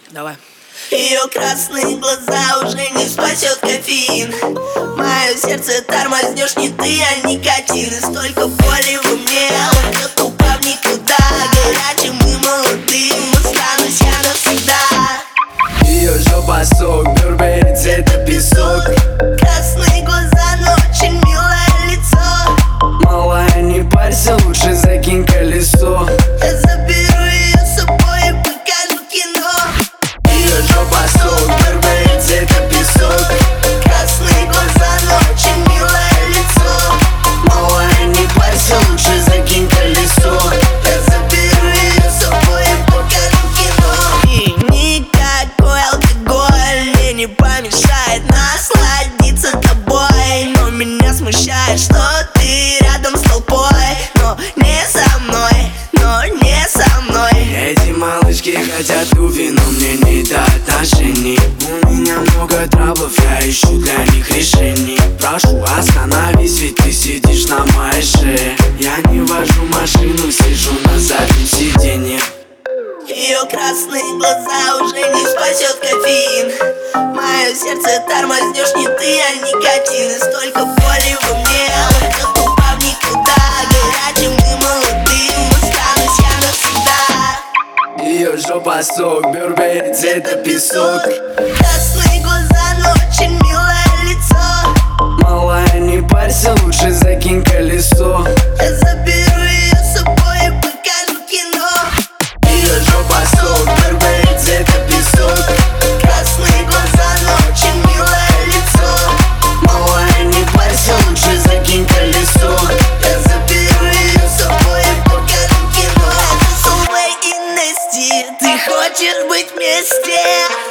Давай. Ее красные глаза уже не спасет кофеин. Мое сердце тормознешь не ты, а никотин. И столько боли во мне, уйдет упав никуда. Горячим и молодым останусь я навсегда. Ее жопа сок, Burberry цвета песок. Красные глаза, но очень милое лицо. Малая, не парься, лучше закинь колесо. Я заберу ее с собой и покажу кино. Ее жопа сок, Burberry цвета песок. Красные глаза, но очень милое лицо. Малая, не парься, лучше закинь колесо. Я заберу ее с собой и покажу кино. И никакой алкоголь мне не помешает насладиться тобой. Но меня смущает, что ты рядом с толпой. Но не со мной, но не со мной. Эти малышки хотят туфи, но мне не до отношений. У меня много траблов, я ищу для них решений. Прошу, остановись, ведь ты сидишь на моей шее. Я не вожу машину, сижу на заднем сиденье. Ее красные глаза уже не спасет кофеин. Мое сердце тормознешь не ты, а никотин. И столько боли во мне, уйдет упав никуда. Горячим и молодым останусь я навсегда. Ее жопа сок, Burberry цвета песок. Красные глаза, но очень милое лицо. Малая, не парься, лучше закинь колесо. Я заберу ее с собой и покажу кино. Ее жопа сок, Burberry цвета песок. Красные глаза, но очень милое лицо. Малая, не парься, лучше закинь колесо. Я заберу ее с собой и покажу кино. Это Soulway и Nasty. Ты хочешь быть вместе?